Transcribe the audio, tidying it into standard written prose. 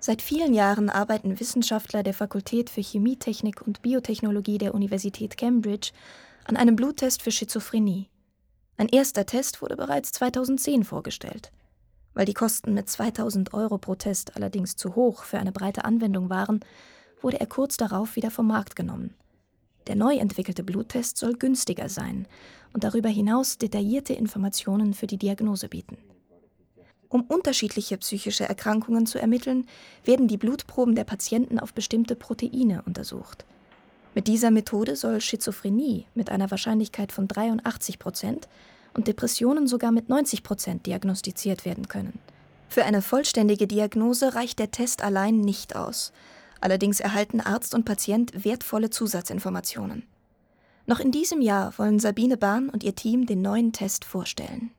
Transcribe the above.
Seit vielen Jahren arbeiten Wissenschaftler der Fakultät für Chemie, Technik und Biotechnologie der Universität Cambridge an einem Bluttest für Schizophrenie. Ein erster Test wurde bereits 2010 vorgestellt. Weil die Kosten mit 2.000 € pro Test allerdings zu hoch für eine breite Anwendung waren, wurde er kurz darauf wieder vom Markt genommen. Der neu entwickelte Bluttest soll günstiger sein und darüber hinaus detaillierte Informationen für die Diagnose bieten. Um unterschiedliche psychische Erkrankungen zu ermitteln, werden die Blutproben der Patienten auf bestimmte Proteine untersucht. Mit dieser Methode soll Schizophrenie mit einer Wahrscheinlichkeit von 83% und Depressionen sogar mit 90% diagnostiziert werden können. Für eine vollständige Diagnose reicht der Test allein nicht aus. Allerdings erhalten Arzt und Patient wertvolle Zusatzinformationen. Noch in diesem Jahr wollen Sabine Bahn und ihr Team den neuen Test vorstellen.